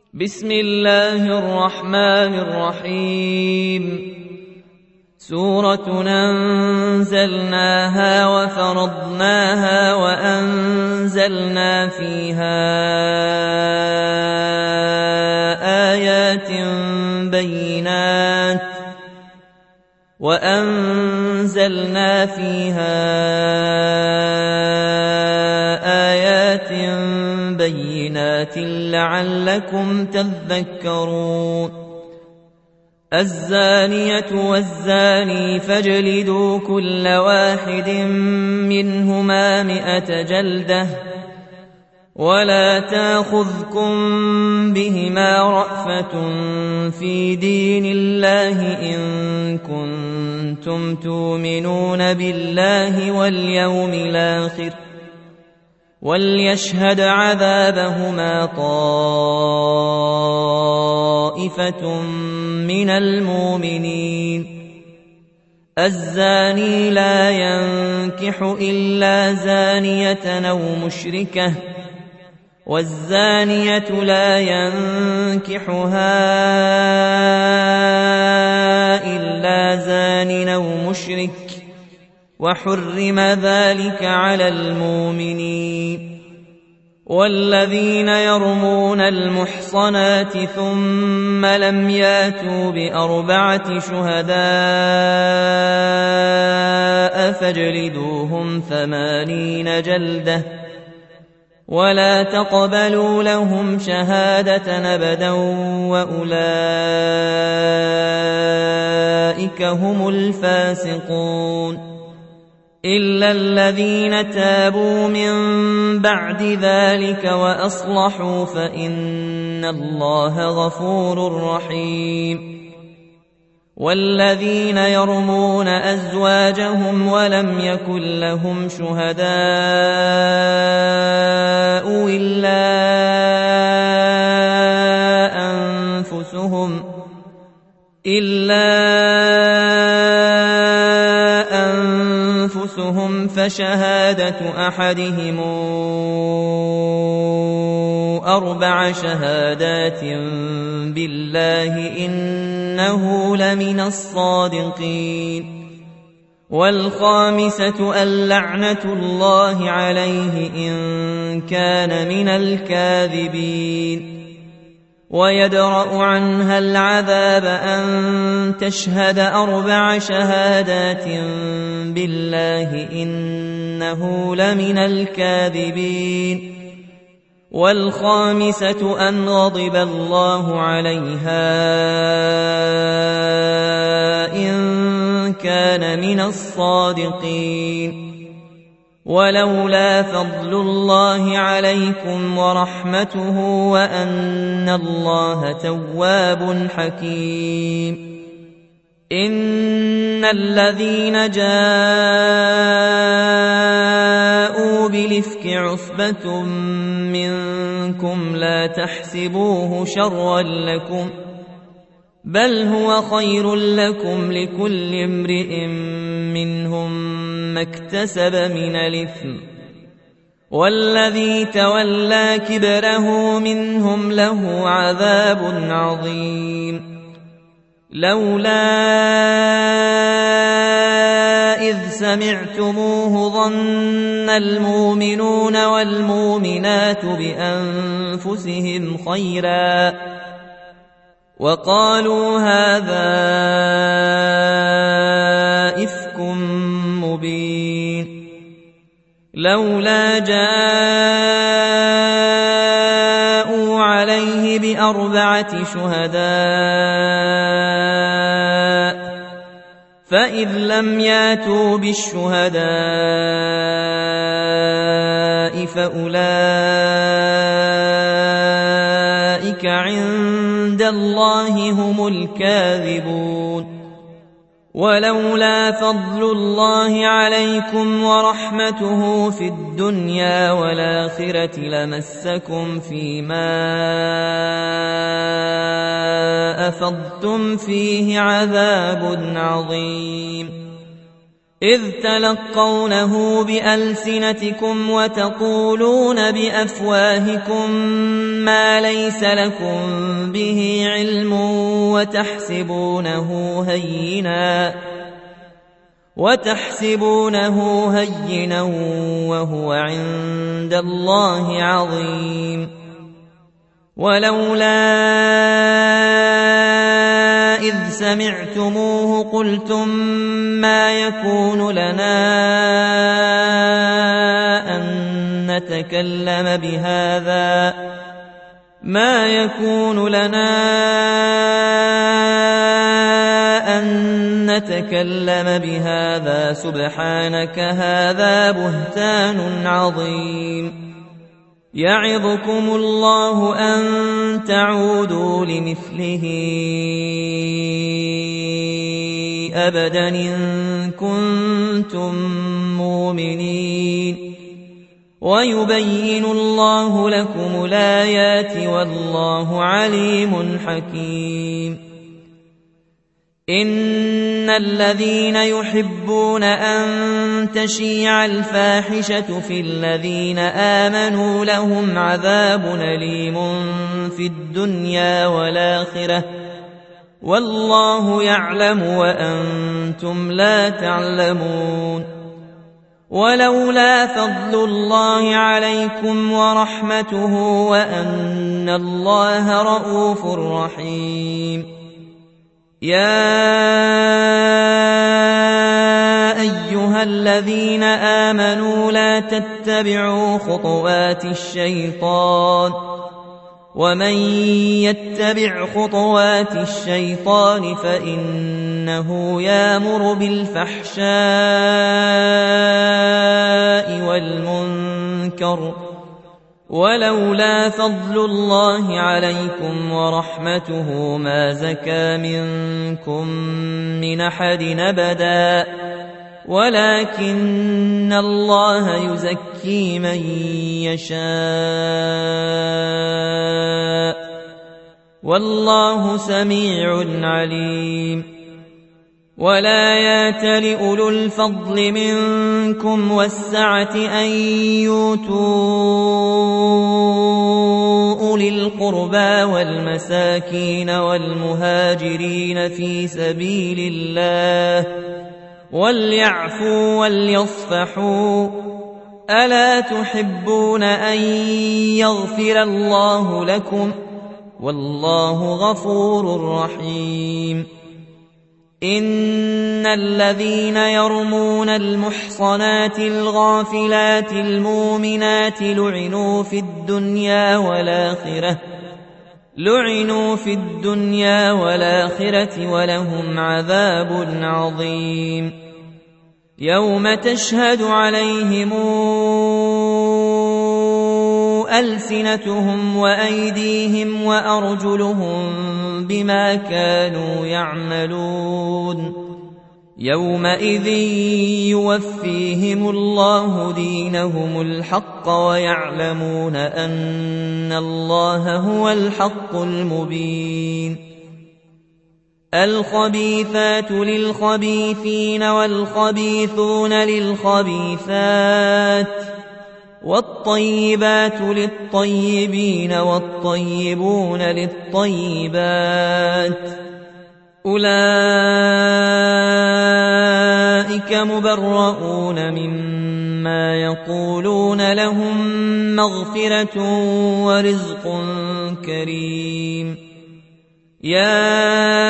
بسم الله الرحمن الرحيم. سورة أنزلناها وفرضناها وأنزلنا فيها آيات بينات لعلكم تذكرون. الزانية والزاني فاجلدوا كل واحد منهما 100 جلدة ولا تأخذكم بهما رأفة في دين الله إن كنتم تؤمنون بالله واليوم الآخر وليشهد عذابهما طائفة من المؤمنين. الزاني لا ينكح إلا زانية أو مشركة والزانية لا ينكحها إلا زان أو مشرك وحرم ذلك على المؤمنين. والذين يرمون المحصنات ثم لم ياتوا ب4 شهداء فاجلدوهم 80 جلدة ولا تقبلوا لهم شهادة أبدا وأولئك هم الفاسقون. إلا الذين تابوا من بعد ذلك وأصلحوا فإن الله غفور رحيم. والذين يرمون أزواجهم ولم يكن لهم شهداء إلا أنفسهم فشهادة أحدهم 4 شهادات بالله إنه لمن الصادقين. والخامسة اللعنة الله عليه إن كان من الكاذبين. ويدرأ عنها العذاب أن تشهد 4 شهادات بالله إنه لمن الكاذبين. والخامسة أن غضب الله عليها إن كان من الصادقين. ولولا فضل الله عليكم ورحمته وأن الله تواب حكيم. إن الذين جاءوا بالإفك عصبة منكم لا تحسبوه شرا لكم بل هو خير لكم لكل امرئ منهم ما اكتسب من الإثم والذي تولى كبره منهم له عذاب عظيم. لولا إذ سمعتموه ظن المؤمنون والمؤمنات بأنفسهم خيرا وقالوا هذا إفك مبين. لولا جاءوا عليه ب4 شهداء فإذ لم ياتوا بالشهداء فأولئك عند الله هم الكاذبون. ولولا فضل الله عليكم ورحمته في الدنيا والآخرة لمسكم فيما أفضتم فيه عذاب عظيم. إذ تلقونه بألسنتكم وتقولون بأفواهكم ما ليس لكم به علم وتحسبونه هينا وهو عند الله عظيم. ولولا إذ سمعتموه قلتم ما يكون لنا أن نتكلم بهذا سبحانك هذا بهتان عظيم. يعظكم الله أن تعودوا لمثله أبدا إن كنتم مؤمنين. ويبين الله لكم الآيات والله عليم حكيم. إن الذين يحبون أن تشيع الفاحشة في الذين آمنوا لهم عذاب أليم في الدنيا والآخرة والله يعلم وأنتم لا تعلمون. ولولا فضل الله عليكم ورحمته وأن الله رءوف رحيم. يا أيها الذين آمنوا لا تتبعوا خطوات الشيطان ومن يتبع خطوات الشيطان فإنه يأمر بالفحشاء والمنكر. ولولا فضل الله عليكم ورحمته ما زكى منكم من أحد أبدا ولكن الله يزكي من يشاء والله سميع عليم. ولا يأتل أولو الفضل منكم والسعة أن يؤتوا أولي القربى والمساكين والمهاجرين في سبيل الله وليعفوا وليصفحوا ألا تحبون أن يغفر الله لكم والله غفور رحيم. إن الذين يرمون المحصنات الغافلات المؤمنات لعنوا في الدنيا والآخرة ولهم عذاب عظيم. يوم تشهد عليهم ألسنتهم وأيديهم وأرجلهم بما كانوا يعملون. يومئذ يوفيهم الله دينهم الحق ويعلمون أن الله هو الحق المبين. الخبيثات للخبيثين والخبيثون للخبيثات والطيبات للطيبين والطيبون للطيبات أولئك مبرؤون مما يقولون لهم مغفرة ورزق كريم. يا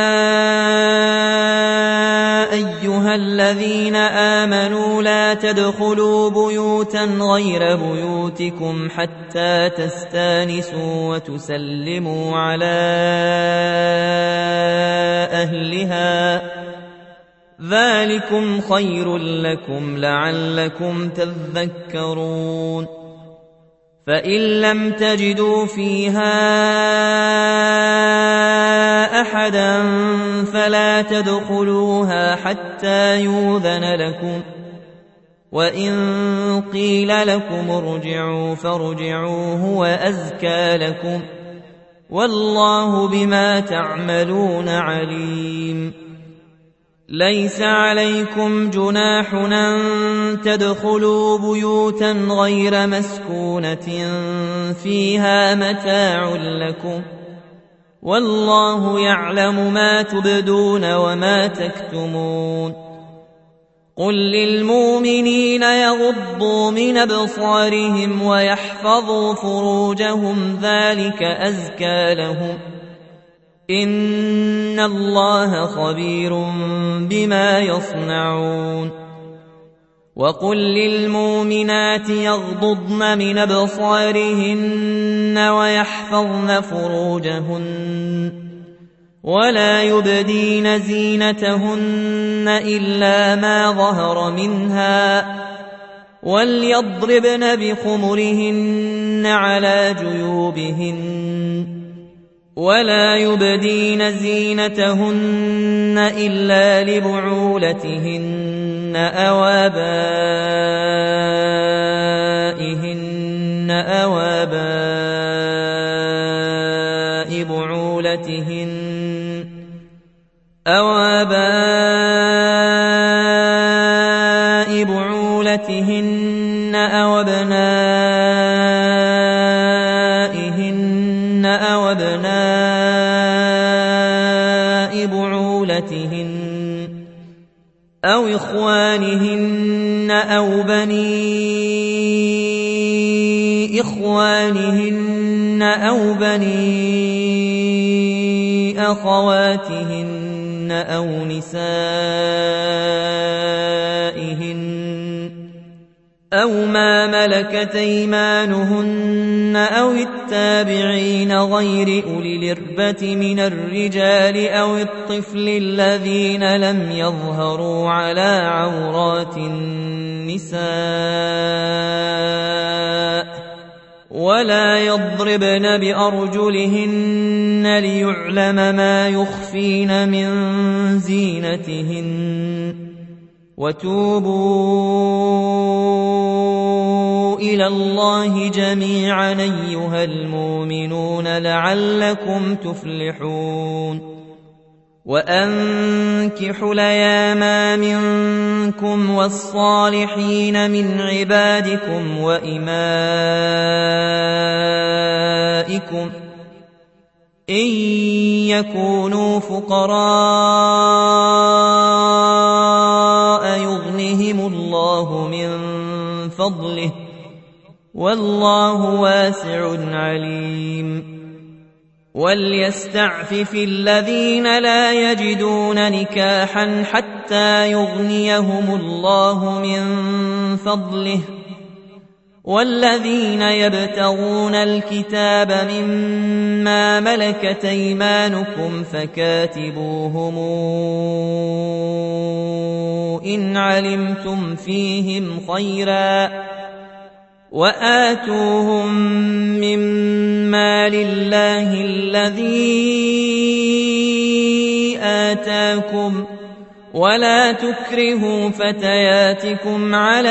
أيها الذين آمنوا لا تدخلوا بيوتا غير بيوتكم حتى تستانسوا وتسلموا على أهلها ذلكم خير لكم لعلكم تذكرون. فإن لم تجدوا فيها أحدا فلا تدخلوها حتى يؤذن لكم وإن قيل لكم ارجعوا فارجعوا هو أزكى لكم والله بما تعملون عليم. ليس عليكم جناح أن تدخلوا بيوتا غير مسكونة فيها متاع لكم والله يعلم ما تبدون وما تكتمون قل للمؤمنين يغضوا من أبصارهم ويحفظوا فروجهم ذلك أزكى لهم إن الله خبير بما يصنعون وقل للمؤمنات يغضضن من أبصارهن ويحفظن فروجهن ولا يبدين زينتهن إلا ما ظهر منها وليضربن بخمرهن على جيوبهن ولا يبدين زينتهن إلا لبعولتهن أو آبائهن أو آباء بعولتهن أو أبنائهن أو أبناء بعولتهن أو إخوانهن أو بني إخوانهن أو بني أخواتهن أو نسائهن أو ما ملكت أيمانهن أو التابعين غير أولي الإربة من الرجال أو الطفل الذين لم يظهروا على عورات النساء ولا يضربن بأرجلهن ليعلم ما يخفين من زينتهن وتوبوا إلى الله جميعا أيها المؤمنون لعلكم تفلحون وأنكحوا الأيام منكم والصالحين من عبادكم وإمائكم إن يكونوا فقراء يغنهم الله من فضله والله واسع عليم وليستعفف الذين لا يجدون نكاحا حتى يغنيهم الله من فضله والذين يبتغون الكتاب مما ملكت أيمانكم فكاتبوهم إن علمتم فيهم خيرا وآتوهم مما لله الذي آتاكم ولا تكرهوا فتياتكم على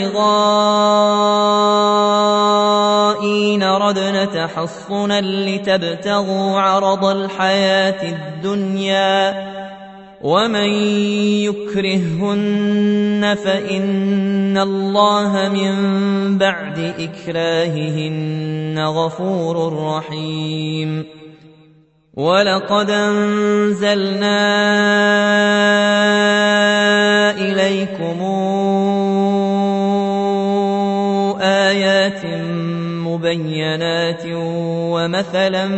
البغاء إن ردن تحصنا لتبتغوا عرض الحياة الدنيا ومن يكرههن فإن الله من بعد إكراههن غفور رحيم ولقد أنزلنا إليكم آيات مبينات ومثلا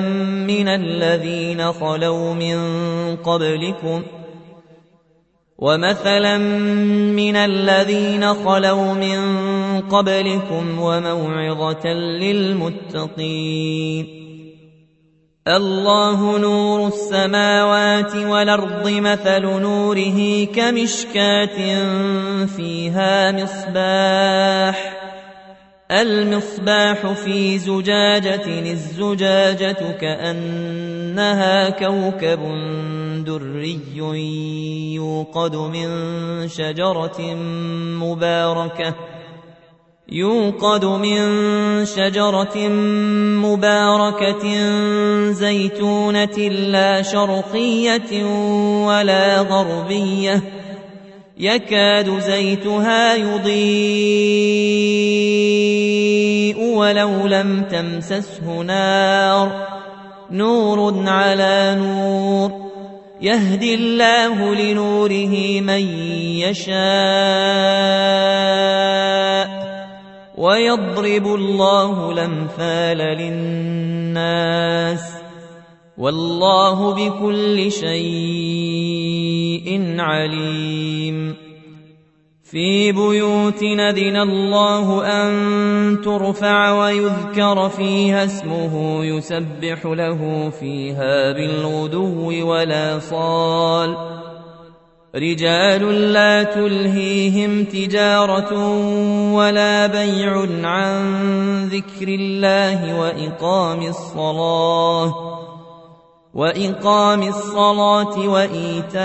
من الذين خلوا من قبلكم وموعظة للمتقين الله نور السماوات والأرض مثل نوره كمشكاة فيها المصباح في زجاجة الزجاجة كأنها كوكب دري يوقد من شجرة يوقد من شجرة مباركة زيتونة لا شرقية ولا غربية يكاد زيتها يضيء ولو لم تمسسه نار نور على نور يهدي الله لنوره من يشاء ويضرب الله الأمثال للناس والله بكل شيء عليم في بيوت أذن الله أن ترفع ويذكر فيها اسمه يسبح له فيها بالغدو والآصال رجال لا تلهيهم تجارة ولا بيع عن ذكر الله وإقام الصلاة وإيتاء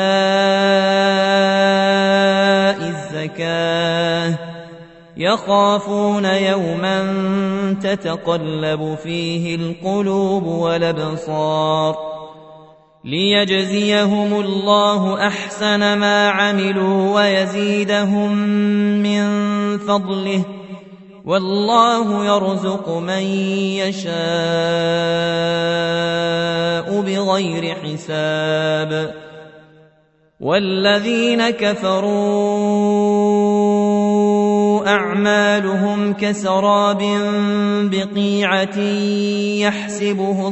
الزكاة يخافون يوما تتقلب فيه القلوب والأبصار ليجزيهم الله أحسن ما عملوا ويزيدهم من فضله والله يرزق من يشاء بغير حساب والذين كفروا أعمالهم كسراب بقيعة يحسبه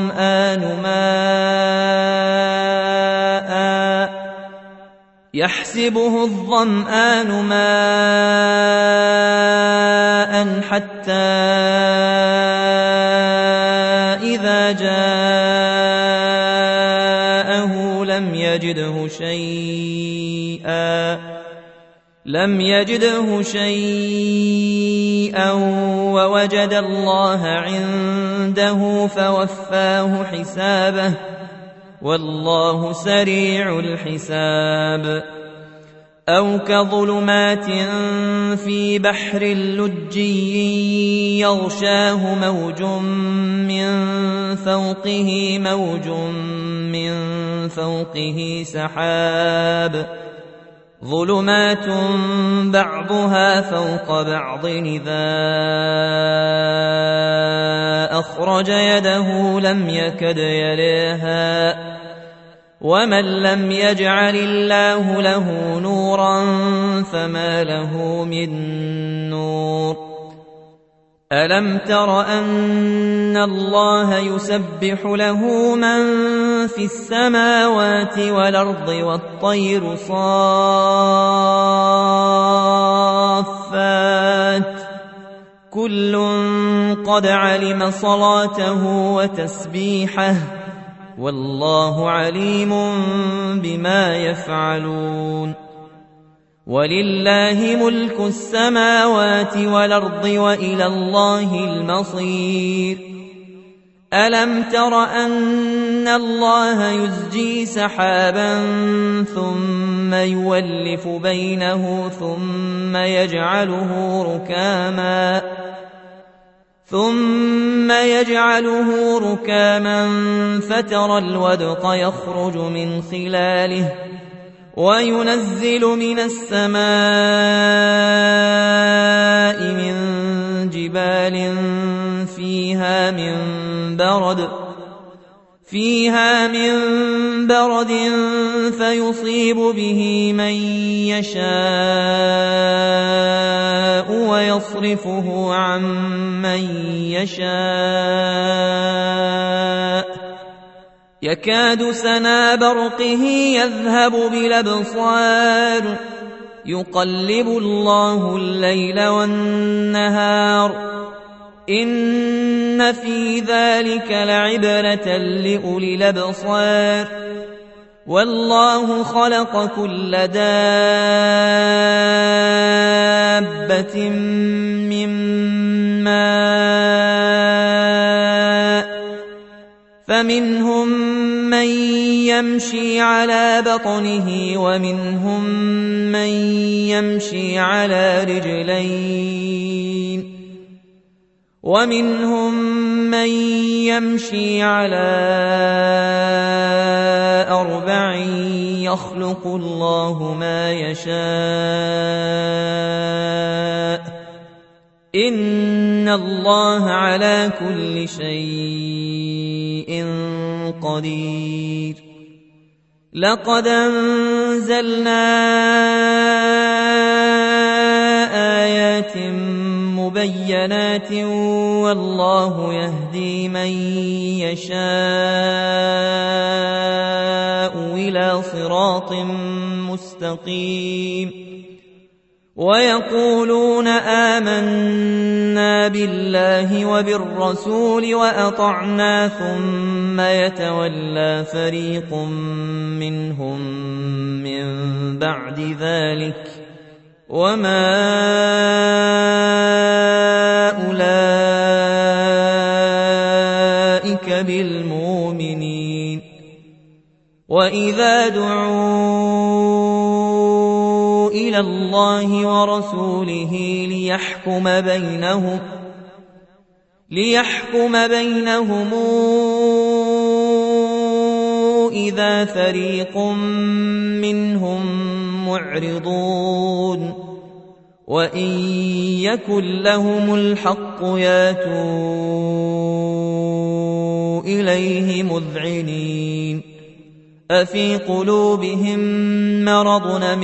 الظمآن ماء حتى إذا جاءه لم يجده شيئا ووجد الله عنده فوفاه حسابه والله سريع الحساب أو كظلمات في بحر لجي يغشاه موج من فوقه سحاب ظلمات بعضها فوق بعض إذا أخرج يده لم يكد يريها ومن لم يجعل الله له نورا فما له من نور ألم تر أن الله يسبح له من في السماوات والأرض والطير صافات كل قد علم صلاته وتسبيحه والله عليم بما يفعلون ولله ملك السماوات والأرض وإلى الله المصير ألم تر أن الله يزجي سحابا ثم يولف بينه ثم يجعله ركاما فترى الودق يخرج من خلاله وينزل من السماء من جبال فيها من برد فيصيب به من يشاء ويصرفه عن من يشاء يكاد سنا برقه يذهب بالأبصار يقلب الله الليل والنهار إن في ذلك لعبرة لأولي الأبصار والله خلق كل دابة من ماء فمنهم من يمشي على بطنه ومنهم من يمشي على رجلين ومنهم من يمشي على 4 يخلق الله ما يشاء إن الله على كل شيء قدير لقد أنزلنا آيات مبينات والله يهدي من يشاء إلى صراط مستقيم ويقولون آمنا بالله وبالرسول وأطعنا ثم يتولى فريق منهم من بعد ذلك وما أولئك بالمؤمنين وإذا دعوا إلى الله ورسوله ليحكم بينهم إذا فريق منهم معرضون وإن يكن لهم الحق ياتوا إليه مذعنين أفي قلوبهم مرض أم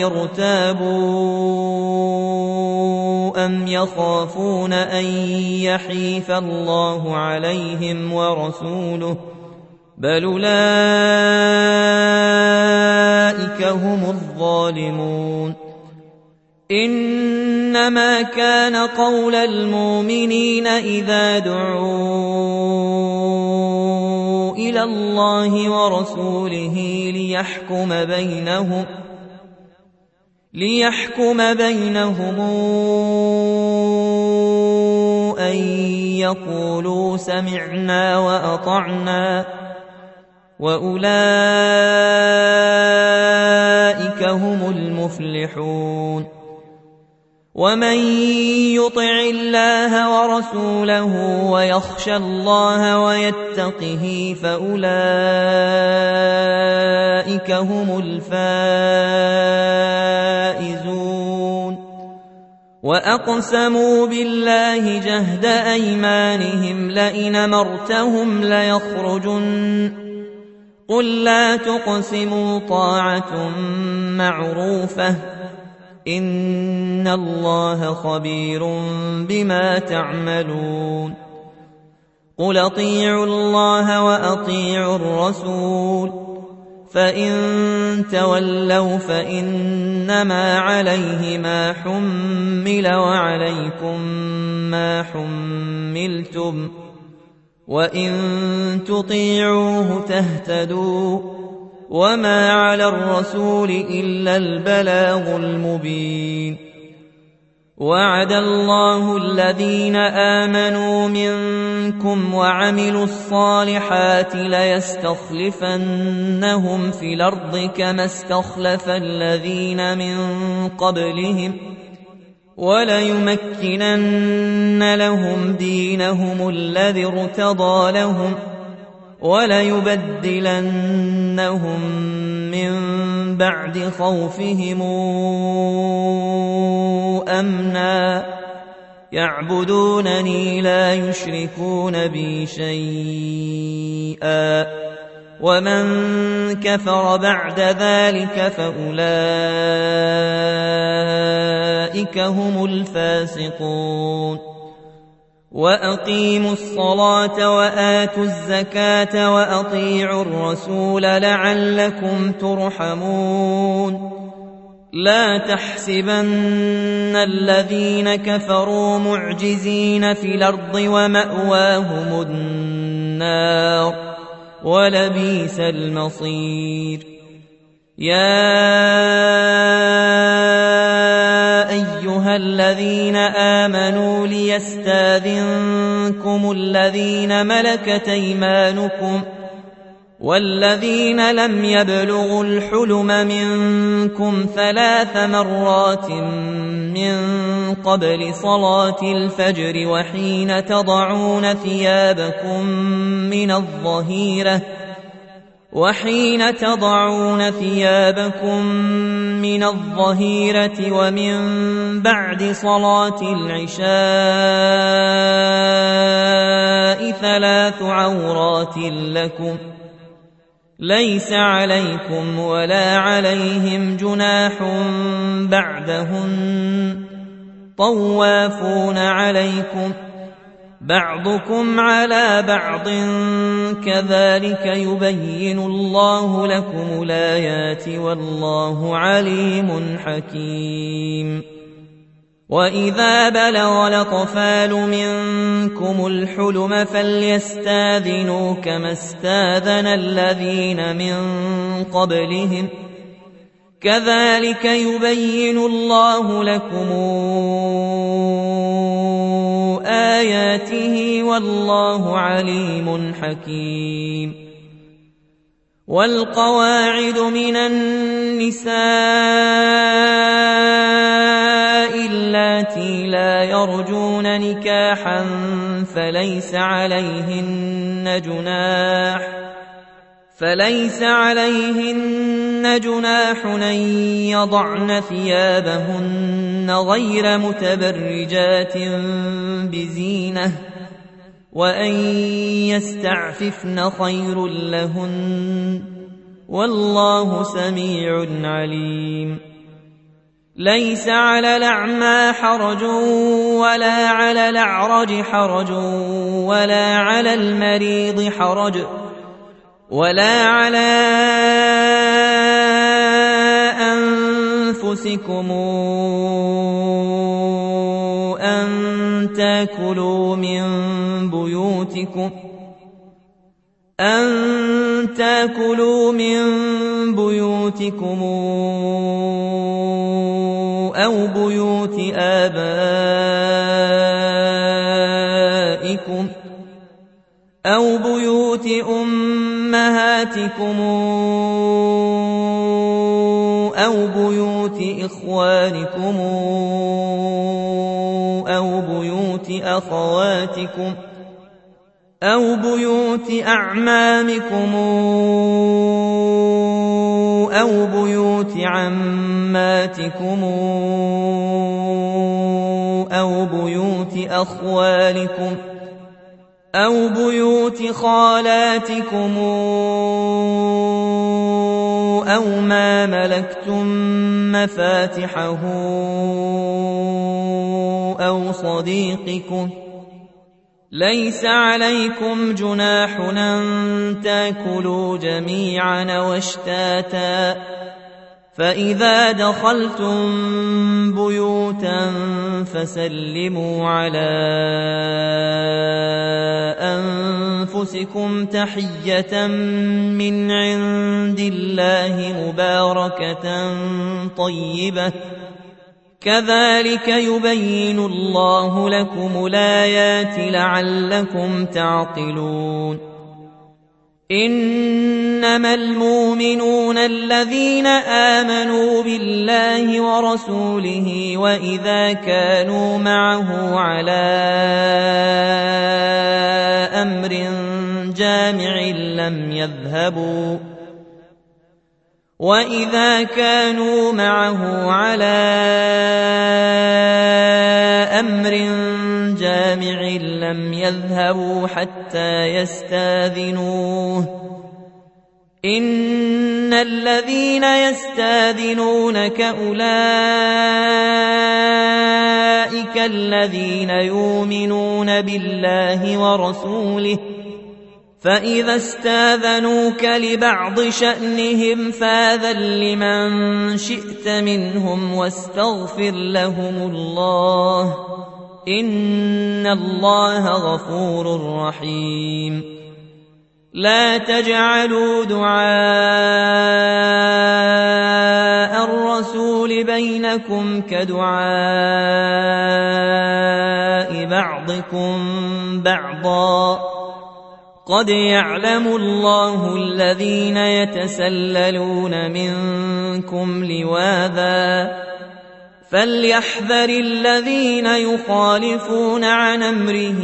ارتابوا أم يخافون أن يحيف الله عليهم ورسوله بل أولئك هم الظالمون إنما كان قول المؤمنين إذا دعوا إلى الله ورسوله ليحكم بينهم أن يقولوا سمعنا وأطعنا وأولئك هم المفلحون ومن يطع الله ورسوله ويخشى الله ويتقه فأولئك هم الفائزون وأقسموا بالله جهد أيمانهم لئن أمرتهم ليخرجن قل لا تقسموا طاعة معروفة إن الله خبير بما تعملون قل أطيعوا الله وأطيعوا الرسول فإن تولوا فإنما عليه ما حمل وعليكم ما حملتم وإن تطيعوه تهتدوا وما على الرسول إلا البلاغ المبين وعد الله الذين آمنوا منكم وعملوا الصالحات ليستخلفنهم في الأرض كما استخلف الذين من قبلهم وليمكنن لهم دينهم الذي ارتضى لهم وليبدلنهم من بعد خوفهم أمنا يعبدونني لا يشركون بي شيئا ومن كفر بعد ذلك فأولئك هم الفاسقون وأقيموا الصلاة وآتوا الزكاة وأطيعوا الرسول لعلكم ترحمون لا تحسبن الذين كفروا معجزين في الأرض ومأواهم النار ولبئس المصير يا أيها الذين آمنوا ليستاذنكم الذين ملكت أيمانكم والذين لم يبلغوا الحلم منكم 3 مرات من قبل صلاة الفجر وحين تضعون ثيابكم من الظهيرة ومن بعد صلاة العشاء 3 عورات لكم ليس عليكم ولا عليهم جناح بعدهن طوافون عليكم بعضكم على بعض كذلك يبين الله لكم الآيات والله عليم حكيم وإذا بلغ الأطفال منكم الحلم فليستاذنوا كما استاذن الذين من قبلهم كذلك يبين الله لكم آياته والله عليم حكيم والقواعد من النساء اللاتي لا يرجون نكاحا فليس عليهن جناح أن يضعن ثيابهن غير متبرجات بزينة وأن يستعففن خير لهن والله سميع عليم ليس على الأعمى حرج ولا على الأعرج حرج ولا على المريض حرج ولا على أنفسكم أن تأكلوا من بيوتكم أو بيوت آبائكم أو بيوت أمهاتكم أو بيوت إخوانكم أو بيوت أخواتكم أو بيوت أعمامكم أو بيوت عماتكم أو بيوت أخوالكم أو بيوت خالاتكم أو ما ملكتم مفاتحه أو صديقكم ليس عليكم جناح أن تأكلوا جميعا واشتاتا فإذا دخلتم بيوتا فسلموا على أنفسكم تحية من عند الله مباركة طيبة كذلك يبين الله لكم الآيات لعلكم تعقلون إنما المؤمنون الذين آمنوا بالله ورسوله وإذا كانوا معه على أمر جامع لم يذهبوا حتى يستاذنوه إن الذين يستاذنونك أولئك الذين يؤمنون بالله ورسوله فإذا استاذنوك لبعض شأنهم فاذن لمن شئت منهم واستغفر لهم الله إن الله غفور رحيم لا تجعلوا دعاء الرسول بينكم كدعاء بعضكم بعضا قد يعلم الله الذين يتسللون منكم لواذا فليحذر الذين يخالفون عن أمره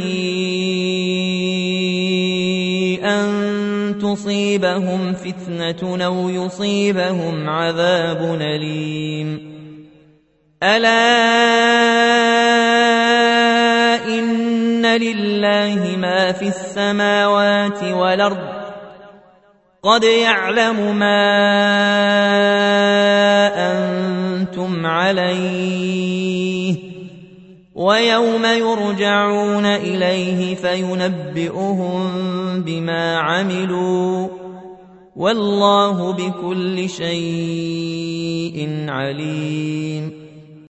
أن تصيبهم فتنة أو يصيبهم عذاب أليم ألا إن لله ما في السماوات والأرض قد يعلم ما أنتم عليه ويوم يرجعون إليه فينبئهم بما عملوا والله بكل شيء عليم